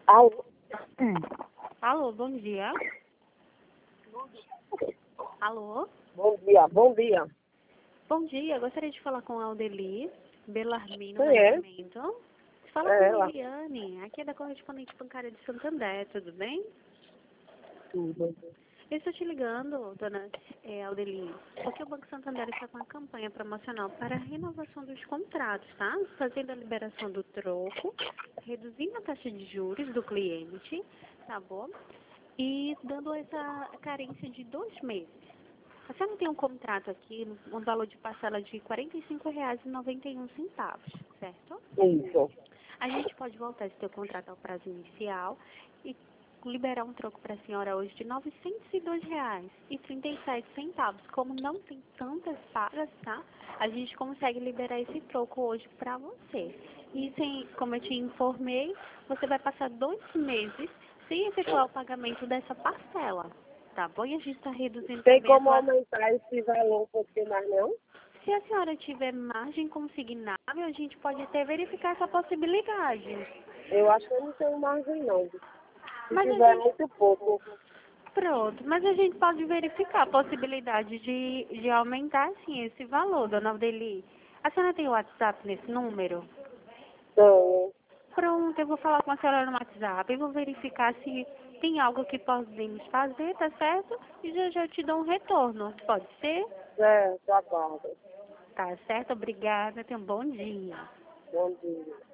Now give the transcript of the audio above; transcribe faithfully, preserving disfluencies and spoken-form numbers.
Alô? Hum. Alô, bom dia. Alô? Bom dia, bom dia. Bom dia, gostaria de falar com a Aldeli Belarmino Quem é? Nascimento. Fala É com a ela. Liliane, aqui é da correspondente bancária de Santander, tudo bem? Tudo. Eu estou te ligando, dona é, Aldeli, porque o Banco Santander está com uma campanha promocional para a renovação dos contratos, tá? Fazendo a liberação do troco, reduzindo a taxa de juros do cliente, tá bom? E dando essa carência de dois meses. A senhora tem um contrato aqui, um valor de parcela de quarenta e cinco reais e noventa e um centavos, certo? Isso. A gente pode voltar esse teu contrato ao prazo inicial e liberar um troco para a senhora hoje de novecentos e dois reais e trinta e sete centavos. Como não tem tantas pagas, tá? A gente consegue liberar esse troco hoje para você. E sem, como eu te informei, você vai passar dois meses sem efetuar o pagamento dessa parcela, tá bom? E a gente está reduzindo Tem também a como tua... aumentar esse valor um pouquinho mais, não? Se a senhora tiver margem consignável, a gente pode até verificar essa possibilidade. Eu acho que eu não tenho margem, não. Se Mas a tiver gente... muito pouco. Pronto, mas a gente pode verificar a possibilidade de, de aumentar, sim, esse valor, dona Aldeli. A senhora tem o WhatsApp nesse número? Então, Pronto, eu vou falar com a senhora no WhatsApp e vou verificar se tem algo que podemos fazer, tá certo? E já já eu te dou um retorno, pode ser? certo, aguardo. Tá certo, obrigada, tenha um bom dia. Bom dia.